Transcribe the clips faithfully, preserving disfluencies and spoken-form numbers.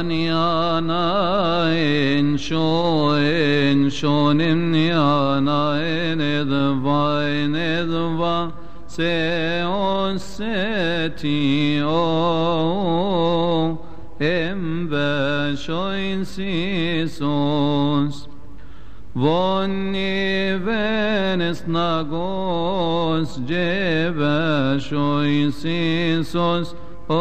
Vanyana in shoen shonim niana in edva in edva seon seti o embe shoin sisos Vonni venes nagos jeba shoin sisos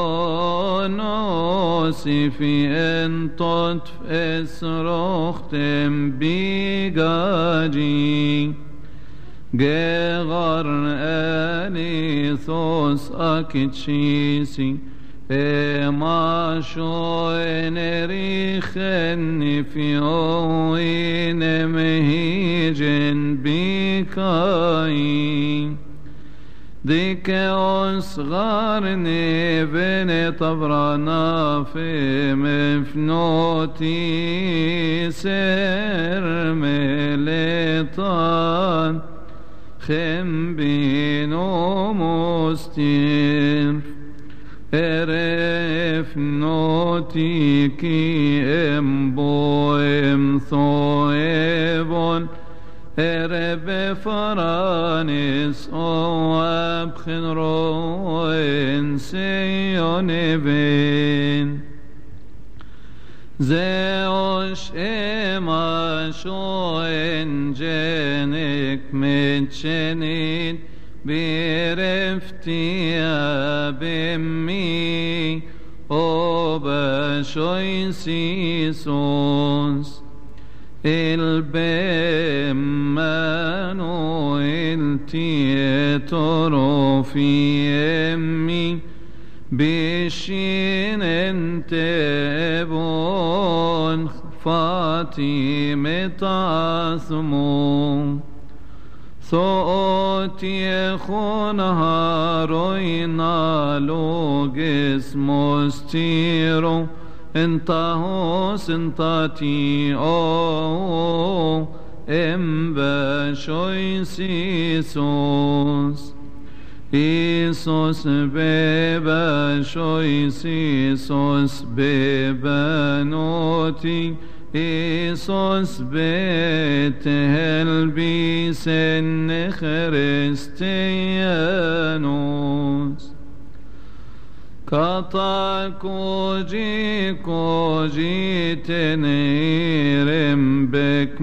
Onosi fi entot esrochtem bigadi Gegar elithos akitshisi Ema shoen erichen fi oine mehijen bikai Dikeos garni vene tavrana fe mefnoti ser meletan Chem bino mustir Eref noti ki embo em thoevon Erebe faranis o abchen roen seyonevin Zeosh ema shoen jenik mitchenit Bireftia bimmi o bashoin sisons Il bemmano il tietoro fi emmi Bishinente bon Fatime tasmo Thoti echon haroina logis mostiro Entahos entati o embe shoin sisos Isos bebe shoin sisos bebe noti Isos betel bisen Christianos Kata koji koji tenerem bek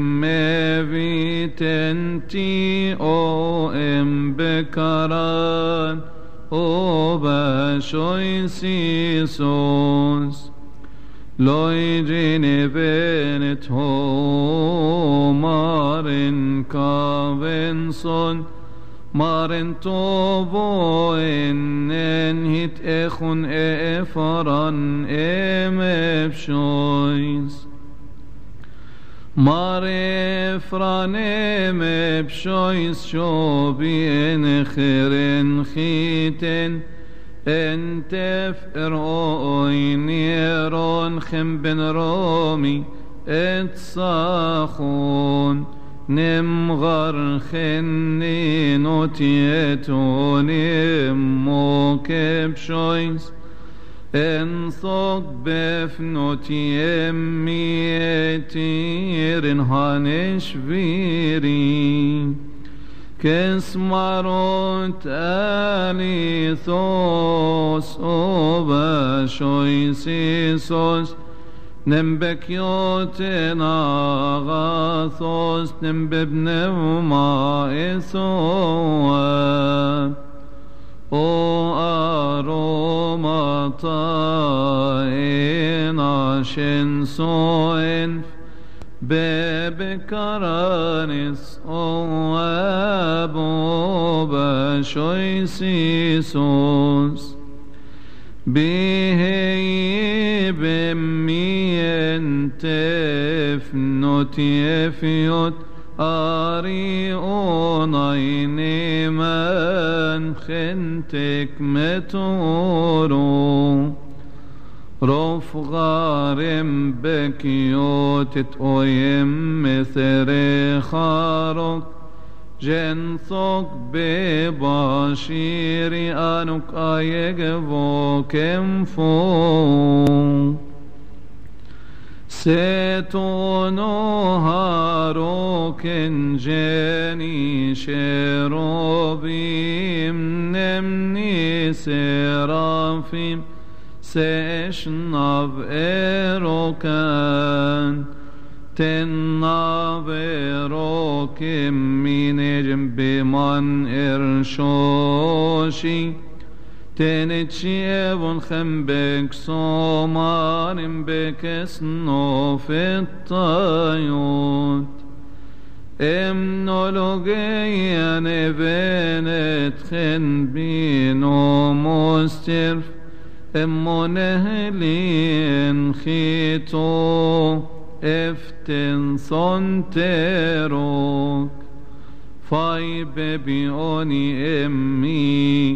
mevitenti o embekaran o bashoin sisos Loijine venet ho marin kavenson Maren tovo en hit echun efaran emepshois Mare fran emepshois shobi en cheren chiten Entef eroin yeron chem ben romi et sachon Nemgar chenni notietunim mokeb shois En thok befnotiem mietirin haneshviri Kesmarot alithos oba shoisisos Nembekyot nagathos nembebnevma esoa O aromata ena shensoen Bebekaranis o abo bashoisisos Bihei bemmientef notiefiot Ari onayni man chentek metoro Rof gharem bekiot et oyem methere charok Genthok bebashiri anuk ayegvo kemfo Setono haroken jeni cherubim nemni serafim seshnav erokan tennav erokim minejim biman ershoshi تنتشيبون خمبك صومارم بكسنو في الطيوت امنولوجيا نبنت خن بينو مسترف امو نهلين خيتو افتن صنتروك فاي ببيوني امي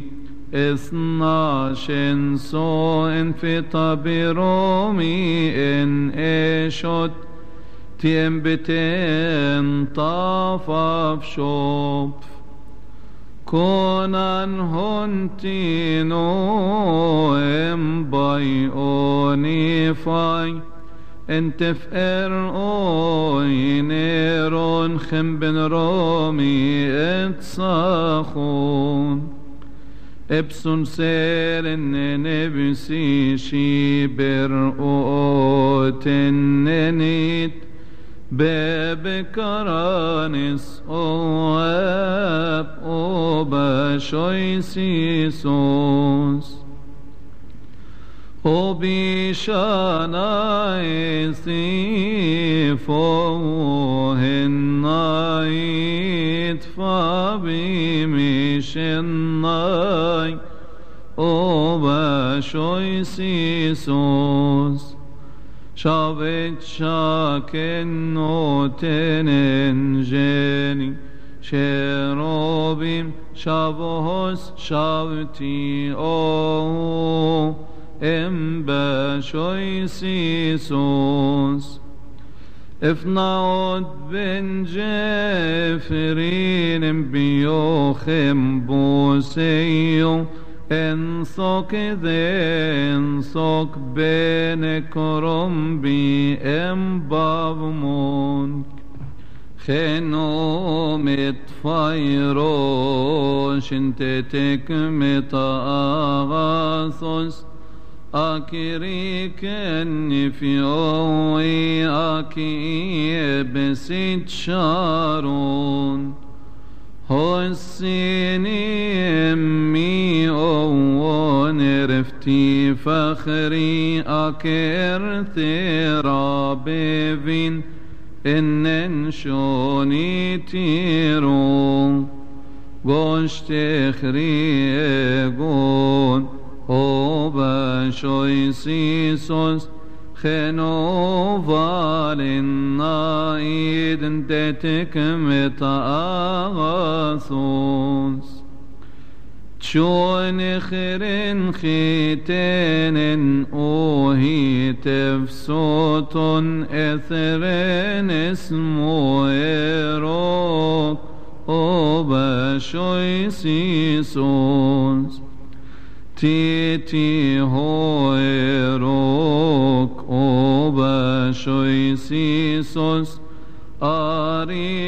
اثناشن سو ان في طبيرومي ان اشوت تيم بتين طافف شوب كونان هونتينو ام بايوني فاي انت فقر اوي نيرون خمبن رومي اتصاخون ابسون سيرن نبسي شيبر اوتننيت ببكرانس اواب اوباشوي سيسوس وبيشاناي سيفوهنايت فابيمشناي وباشوي سيسوس شابت شاكن نوتنن جيني شروبيم شابهوس شابتي او ام باشوي سيسوس افناود بن جفرين بيوخم بوسيو انصك ذنصك بين كرمبي ام بابمونك خنو متفايروش انتتك متاغاثوس أكريك النفيوي أكي بسيت شارون هو السيني مي أو نرفتي فخري أكر ثرابين إنن شوني تيرو قوشت خريقون او باشوي سيسوس خنو فالن نايد انتتك متاغاثوس تشون خيرن خيتن اوهي تفسوتن اثرن اسمو ايروك او باشوي سيسوس تي تي هويروك او باشوي سيسوس آري